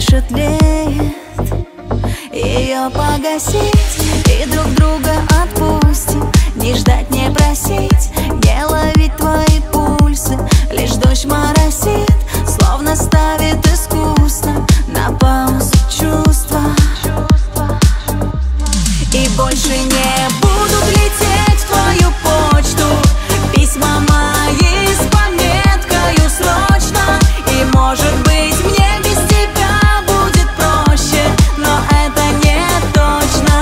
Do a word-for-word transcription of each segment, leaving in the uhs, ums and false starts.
дальше тлеет, ее погасить и друг друга отпустим. Не ждать, не просить, не ловить твои пульсы. Лишь дождь моросит, словно ставит искусно на паузу чувства. И больше не будут лететь в твою почту письма мои с пометкою «Срочно». И может быть мне без тебя будет проще, но это не точно.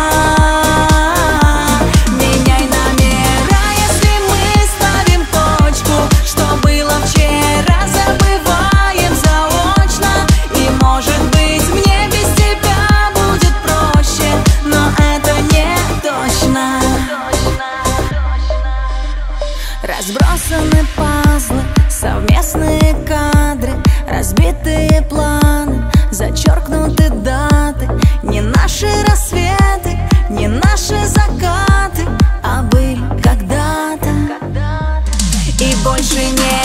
Меняй номера, если мы ставим точку. Что было вчера, забываем заочно. И может быть мне без тебя будет проще, но это не точно. Разбросаны пазлы, совместные кадры, разбитые планы, зачеркнуты даты. Не наши рассветы, не наши закаты, а были когда-то. И больше не